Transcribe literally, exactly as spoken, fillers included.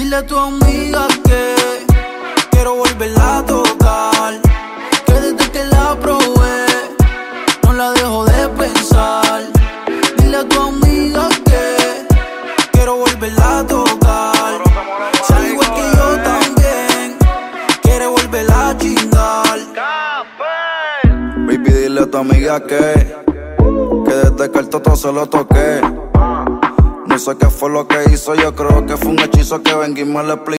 Dile a tu amiga que quiero volverla a tocar, que desde que la probé no la dejo de pensar. Dile a tu amiga que quiero volverla a tocar, si al igual que yo también quiere volverla a chingar. Baby, dile a tu amiga que que desde que el toto se lo toqué. No sé qué fue lo que hizo, yo creo que fue un hechizo que venguí me lo expliqué.